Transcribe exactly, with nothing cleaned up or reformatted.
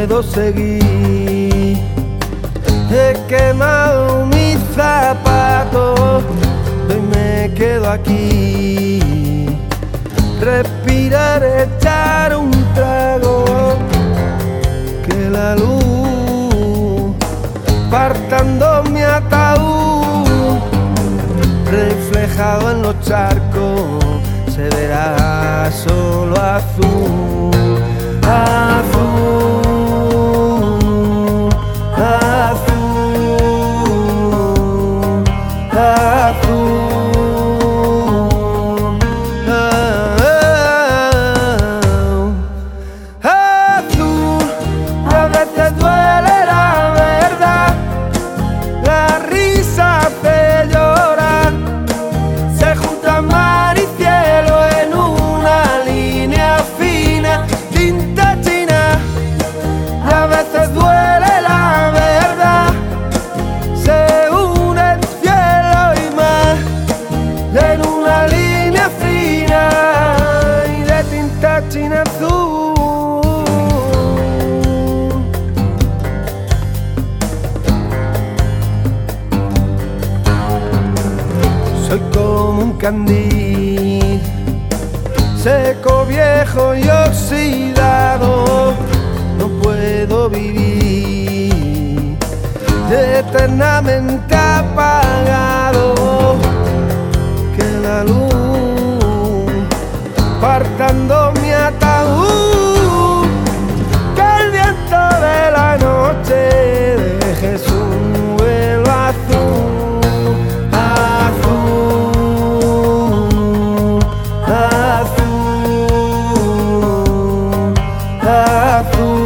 puedo seguir. He quemado mis zapatos, hoy me quedo aquí. Respirar, echar un trago, que la luz partando mi ataúd, reflejado en los charcos, se verá solo azul, azul, azul, azul. China azul. Soy como un candil, seco, viejo y oxidado. No puedo vivir eternamente apagado, que la luz partando mi ataúd, que el viento de la noche deje su vuelo azul, azul, azul, azul.